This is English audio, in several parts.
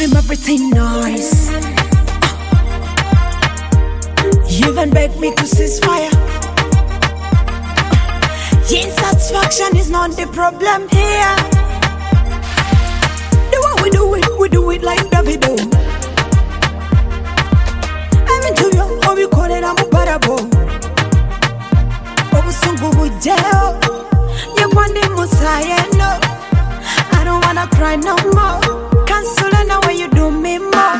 him everything nice. You even begged me to cease fire. Insatisfaction is not the problem here. The way we do it like Davido. I'm into you, how you call it, I'm a parable. Obusungu bujeo, you want the Messiah, no. I don't wanna cry no more. Cancel it now when you do me more.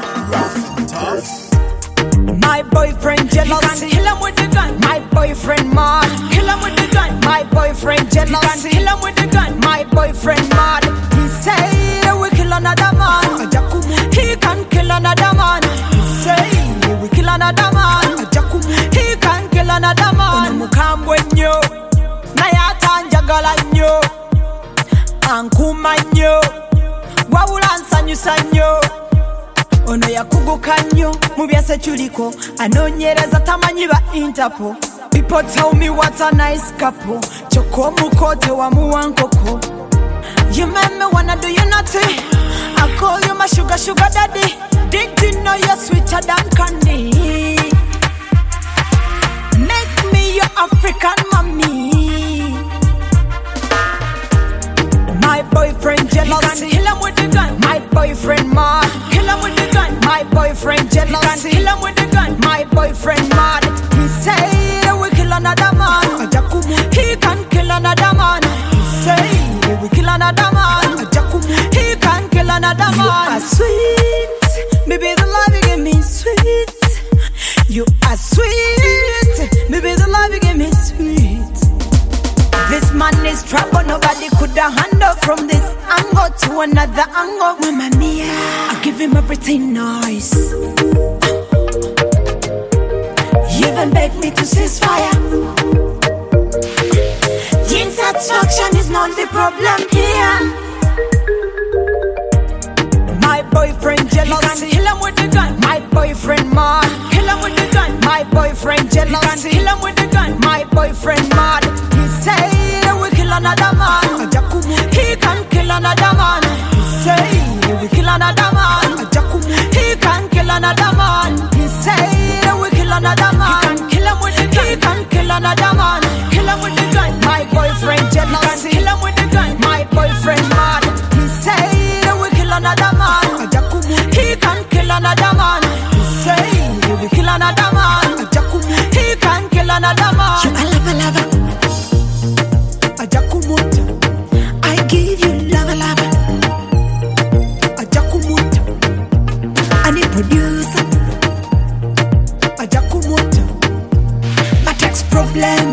My boyfriend jealous, kill him with the gun. My boyfriend mad, kill him with the gun. My boyfriend jealous, kill him with the gun. My boyfriend mad, he say we kill another man. He can kill another man. He say we kill another man. He can kill another man. Mukambwe nyo, na yatanja gala nyo, ankuma nyo, wawulansa nyusa nyo. Ono yakuguka nnyo mu byase chuliko anonyereza tamanyi ba Interpol. People tell me what a nice couple. Choko mukote wa muwankoko. You make me wanna do you nothing. I call you my sugar daddy. Did you know you're sweeter than candy? Make me your African mommy. My boyfriend jealous, kill him with the gun. My boyfriend mad, kill him with the gun. My boyfriend jealous, kill him with the gun. My boyfriend mad, he say we kill another man. He can kill another man. He say we kill another man. He can kill another man. You are sweet, baby, the love you give me sweet. You are sweet, baby, the love you give me sweet. This man is trouble, nobody could have handled from this angle to another angle. Mamma mia, I give him everything nice. You even begged me to cease fire. Insatisfaction is not the problem here. My boyfriend jealous, kill him with the gun. My boyfriend mad, kill him with the gun. My boyfriend jealous, kill him with the gun. My boyfriend mad, he say we kill another man. He can kill another man. He say we kill another man. He can kill another man. He say we kill another man. He can kill him with the gun. He can kill another man. Kill him with the gun. My boyfriend jealous, kill him with the gun. My boyfriend mad, he say we kill another man. He can kill another man. He say we kill another man. He can kill another man. You a lover. I give you love. I need producer. My text problem.